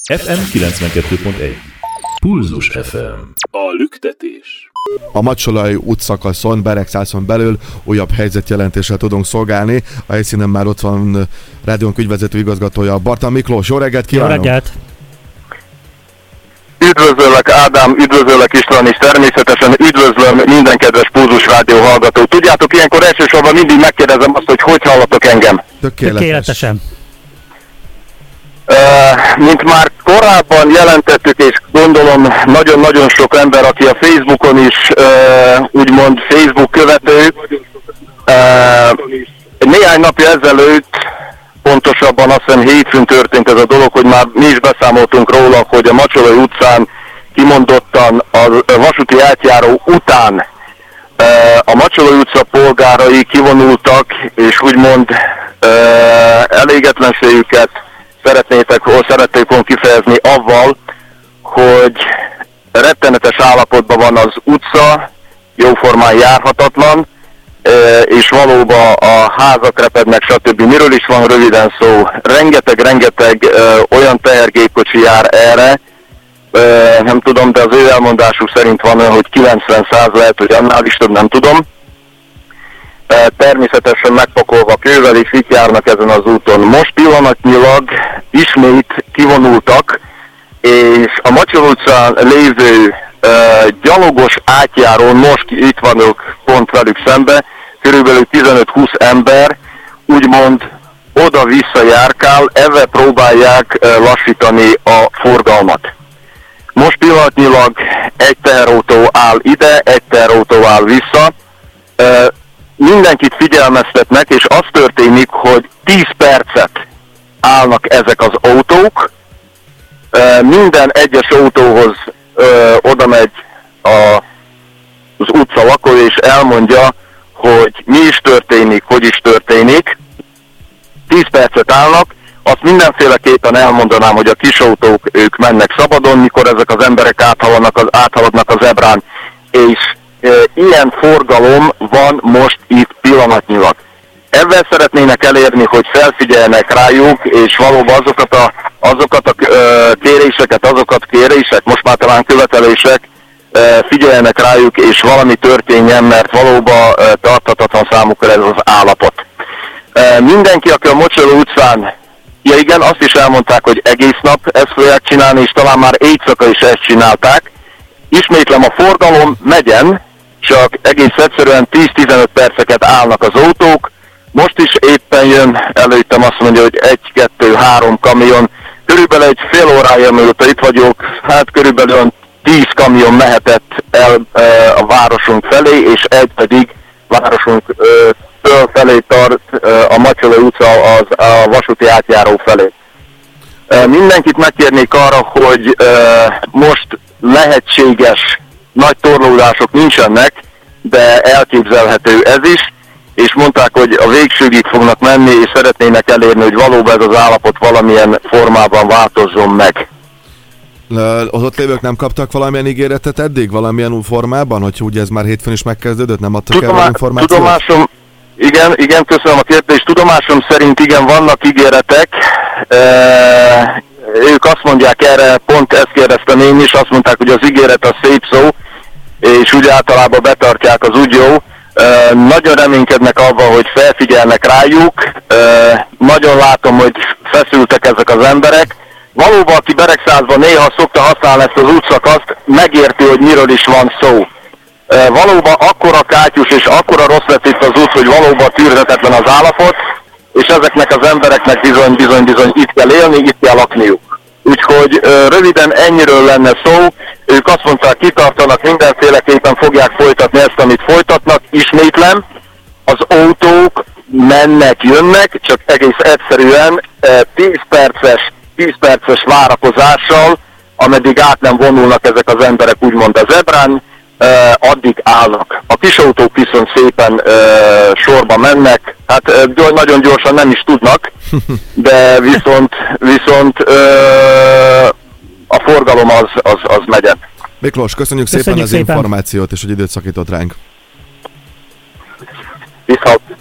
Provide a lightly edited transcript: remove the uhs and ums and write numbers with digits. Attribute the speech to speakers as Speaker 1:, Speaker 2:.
Speaker 1: FM 92.1 Pulzus FM. A lüktetés.
Speaker 2: A Macsolai útszakaszon, Beregszászon belül újabb helyzetjelentéssel tudunk szolgálni. A helyszínen már ott van rádiónk ügyvezető igazgatója, Barta Miklós. Jó reggelt kívánok!
Speaker 3: Jó reggelt!
Speaker 4: Üdvözöllek Ádám, üdvözöllek István, és természetesen üdvözlöm minden kedves Pulzus Rádió hallgató. Tudjátok, ilyenkor elsősorban mindig megkérdezem azt, hogy hallatok engem.
Speaker 3: Tökéletesen.
Speaker 4: Mint már korábban jelentettük, és gondolom nagyon-nagyon sok ember, aki a Facebookon is úgymond Facebook követő, néhány napja ezelőtt, pontosabban azt hiszem hétfőn történt ez a dolog, hogy már mi is beszámoltunk róla, hogy a Macsolai utcán kimondottan a vasúti átjáró után a Macsolai utca polgárai kivonultak, és úgymond elégedetlenségüket szerették volna kifejezni avval, hogy rettenetes állapotban van az utca, jóformán járhatatlan, és valóban a házak repednek, stb. Miről is van röviden szó? Rengeteg olyan tehergépkocsi jár erre, nem tudom, de az ő elmondásuk szerint van olyan, hogy 90%, lehet, hogy annál is több, nem tudom. Természetesen megpakolva kővel, és itt járnak ezen az úton. Most pillanatnyilag ismét kivonultak, és a Macsolai utcán lévő gyalogos átjárón, most itt vanok pont velük szembe, körülbelül 15-20 ember úgymond oda-vissza járkál, ezzel próbálják lassítani a forgalmat. Most pillanatnyilag egy teherautó áll ide, egy teherautó áll vissza. Mindenkit figyelmeztetnek, és az történik, hogy 10 percet állnak ezek az autók. Minden egyes autóhoz oda megy az utca lakója, és elmondja, hogy mi is történik, hogy is történik. 10 percet állnak, azt mindenféleképpen elmondanám, hogy a kisautók ők mennek szabadon, mikor ezek az emberek áthaladnak a zebrán, és ilyen forgalom van most itt pillanatnyilag. Ezzel szeretnének elérni, hogy felfigyeljenek rájuk, és valóban azokat a kérések, most már talán követelések, figyeljenek rájuk, és valami történjen, mert valóban tarthatatlan számukra ez az állapot. Mindenki, aki a Macsolai utcán, ja igen, azt is elmondták, hogy egész nap ezt fogják csinálni, és talán már éjszaka is ezt csinálták. Ismétlem, a forgalom megyen, csak egész egyszerűen 10-15 perceket állnak az autók. Most is éppen jön, előttem azt mondja, hogy 1-2-3 kamion. Körülbelül egy fél órája, mióta itt vagyok, hát körülbelül 10 kamion mehetett el a városunk felé, és egy pedig városunk fölfelé tart a Macsolai utca a vasúti átjáró felé. Mindenkit megkérnék arra, hogy most lehetséges nagy torlódások nincsenek, de elképzelhető ez is, és mondták, hogy a végsőgig fognak menni, és szeretnének elérni, hogy valóban ez az állapot valamilyen formában változzon meg.
Speaker 2: Az ott lévők nem kaptak valamilyen ígéretet eddig, valamilyen formában, hogy ugye ez már hétfőn is megkezdődött, nem adtak el információt?
Speaker 4: Tudomásom, igen, köszönöm a kérdést. Tudomásom szerint igen, vannak ígéretek. Ők azt mondják erre, pont ezt kérdeztem én is, azt mondták, hogy az ígéret a szép szó, és úgy általában betartják, az úgy jó. Nagyon reménykednek abban, hogy felfigyelnek rájuk. Nagyon látom, hogy feszültek ezek az emberek. Valóban, aki Beregszázban néha szokta használni ezt az útszakaszt, megérti, hogy miről is van szó. Valóban akkora kátyus és akkora rossz lett itt az út, hogy valóban tűrhetetlen az állapot, és ezeknek az embereknek bizony itt kell élni, itt kell lakniuk. Úgyhogy röviden ennyiről lenne szó. Ők azt mondták, kitartanak, mindenféleképpen fogják folytatni ezt, amit folytatnak. Ismétlem, az autók mennek, jönnek, csak egész egyszerűen 10 perces várakozással, ameddig át nem vonulnak ezek az emberek úgymond a zebrán, addig állnak. A kisautók viszont szépen sorba mennek, hát nagyon gyorsan nem is tudnak, de viszont a forgalom az megyen.
Speaker 2: Miklós, köszönjük szépen az információt, és hogy időt szakított ránk.
Speaker 4: Viszont.